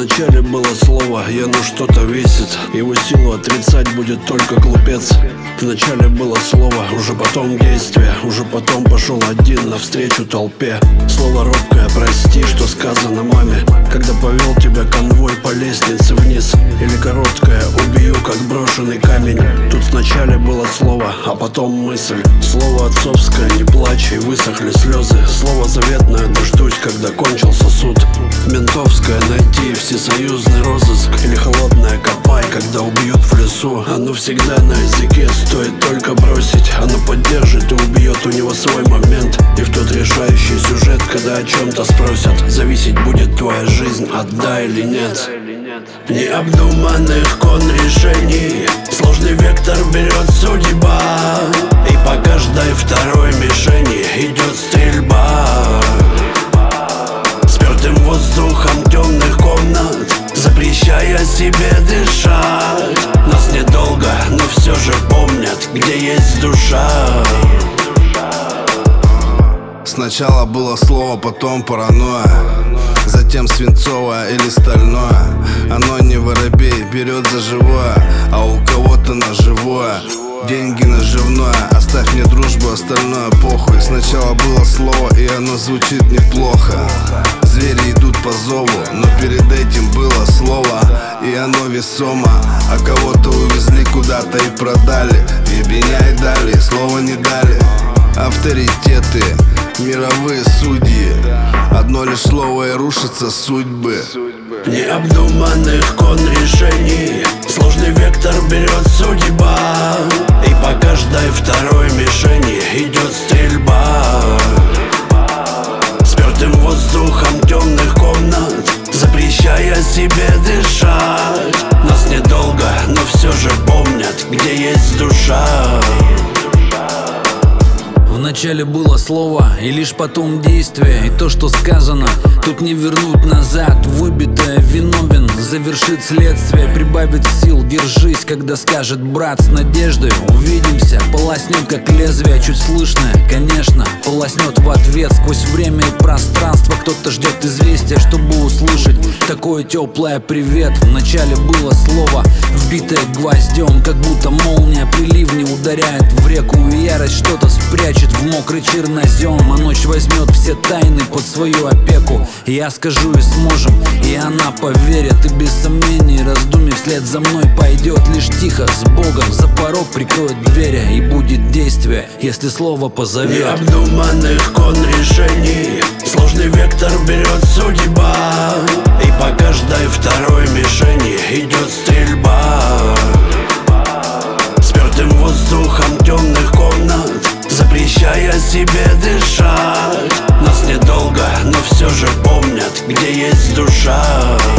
Вначале было слово, и оно что-то весит. Его силу отрицать будет только глупец. Вначале было слово, уже потом действие. Уже потом пошел один навстречу толпе. Слово робкое, прости, что сказано маме, когда повел тебя конвой по лестнице вниз. Или короткое, убью, как брошенный камень. Тут вначале было слово, а потом мысль. Слово отцовское, не плачь, и высохли слезы. Слово заветное, дождусь, когда кончился суд. Ментовское, найти всесоюзный розыск. Или холодное, копай, когда убьют в лесу. Оно всегда на языке, стоит только бросить. Оно поддержит и убьет, у него свой момент. И в тот решающий сюжет, когда о чем-то спросят, зависеть будет твоя жизнь от да или нет. Необдуманных кон решений, сложный вектор берет судьба. И по каждой второй мишени идет стрельба. Спертым воздухом темных комнат, запрещая себе дышать. Нас недолго, но все же помнят, где есть душа. Сначала было слово, потом паранойя, затем свинцовое или стальное. Оно не воробей, берет за живое, а у кого-то на живое. Деньги наживное, оставь мне дружбу, остальное похуй. Сначала было слово, и оно звучит неплохо. Звери идут по зову, но перед этим было слово, и оно весомо. А кого-то увезли куда-то и продали. Ебеня и дали, слова не дали. Авторитеты, мировые судьи, одно лишь слово и рушатся судьбы. Необдуманных кон решений, сложный вектор берет судьба. И по каждой второй мишени идет стрельба. Спертым воздухом темных комнат, запрещая себе дышать. Нас недолго, но все же помнят, где есть душа. Вначале было слово, и лишь потом действие. И то, что сказано, тут не вернуть назад. Выбитое виновен, завершит следствие, прибавит сил, держись, когда скажет брат. С надеждой увидимся, полоснет как лезвие. Чуть слышное, конечно, полоснет в ответ. Сквозь время и пространство кто-то ждет известия, чтобы услышать такое теплое привет. Вначале было слово, вбитое гвоздем, как будто молния при ливне ударяет в реку. И ярость что-то спрячет в мокрый чернозем, а ночь возьмет все тайны под свою опеку. Я скажу и сможем, и она поверит. И без сомнений, раздумий вслед за мной пойдет. Лишь тихо, с Богом, за порог прикроет двери. И будет действие, если слово позовет. Необдуманных кон решений, сложный вектор берет судьба. И по каждой второй мишени идет стрельба. Спертым воздухом темных комнат, запрещая себе дышать. Нас недолго, но все же помнят, где есть душа.